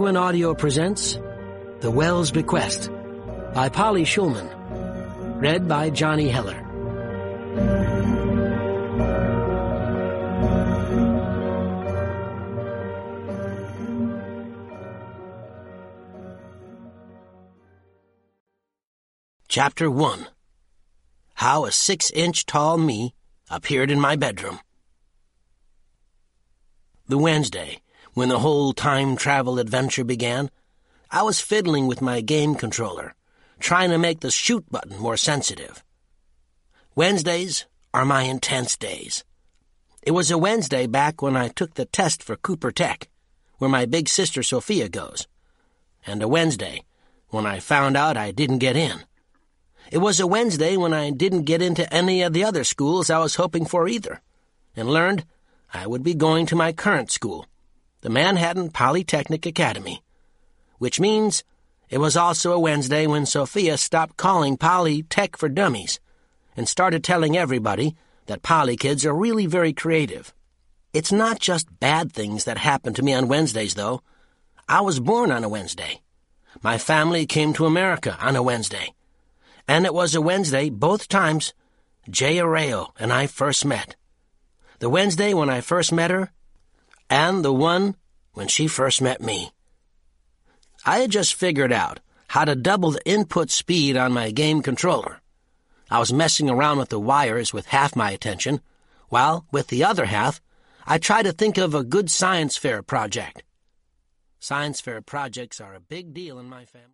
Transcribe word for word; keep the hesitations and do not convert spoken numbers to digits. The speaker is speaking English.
Macmillan Audio presents The Well's Bequest by Polly Schulman. Read by Johnny Heller. Chapter one. How a six-inch tall me appeared in my bedroom. The Wednesday, when the whole time-travel adventure began, I was fiddling with my game controller, trying to make the shoot button more sensitive. Wednesdays are my intense days. It was a Wednesday back when I took the test for Cooper Tech, where my big sister Sophia goes, and a Wednesday when I found out I didn't get in. It was a Wednesday when I didn't get into any of the other schools I was hoping for either, and learned I would be going to my current school, the Manhattan Polytechnic Academy, which means it was also a Wednesday when Sophia stopped calling Poly Tech for Dummies and started telling everybody that Poly kids are really very creative. It's not just bad things that happen to me on Wednesdays, though. I was born on a Wednesday. My family came to America on a Wednesday. And it was a Wednesday both times Jay Arreo and I first met. The Wednesday when I first met her, and the one when she first met me. I had just figured out how to double the input speed on my game controller. I was messing around with the wires with half my attention, while, with the other half, I tried to think of a good science fair project. Science fair projects are a big deal in my family.